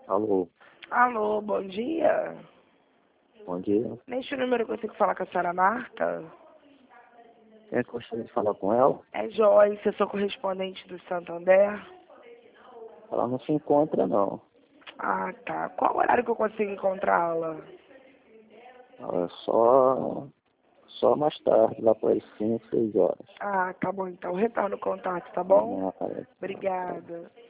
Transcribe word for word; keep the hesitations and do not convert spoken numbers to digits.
Alô, Alô, bom dia. bom dia. Neste número eu consigo falar com a senhora Marta? Quem gostaria de falar com ela? É Joyce, eu sou correspondente do Santander. Ela não se encontra, não. Ah, tá. Qual horário que eu consigo encontrá-la? Ela é só, só mais tarde, lá para as cinco, seis horas. Ah, tá bom então. Retorno o contato, tá Ela bom? não aparece. Não, tá. Obrigada.